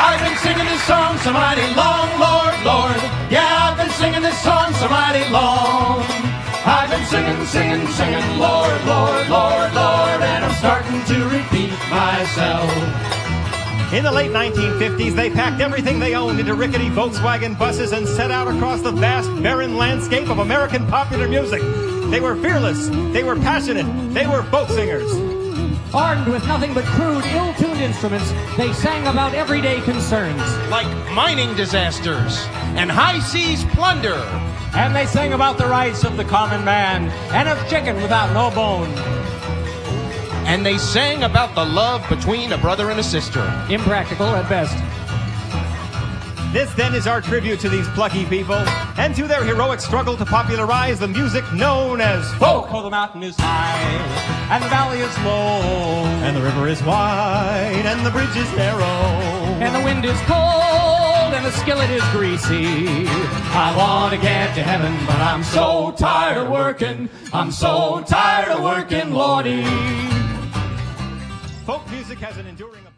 I've been singing this song so mighty long, Lord, Lord. Yeah, I've been singing this song so mighty long. I've been singing, singing, singing, Lord, Lord, Lord, Lord, and I'm starting to repeat myself. In the late 1950s, they packed everything they owned into rickety Volkswagen buses and set out across the vast, barren landscape of American popular music. They were fearless, they were passionate, they were folk singers. Armed with nothing but crude, ill-tuned instruments, they sang about everyday concerns. Like mining disasters and high seas plunder. And they sang about the rights of the common man and of chicken without no bone. And they sang about the love between a brother and a sister. Impractical at best. This, then, is our tribute to these plucky people and to their heroic struggle to popularize the music known as folk. For the mountain is high, and the valley is low, And the river is wide, and the bridge is narrow, and the wind is cold, and the skillet is greasy. I want to get to heaven, but I'm so tired of working. I'm so tired of working, Lordy. Folk music has an enduring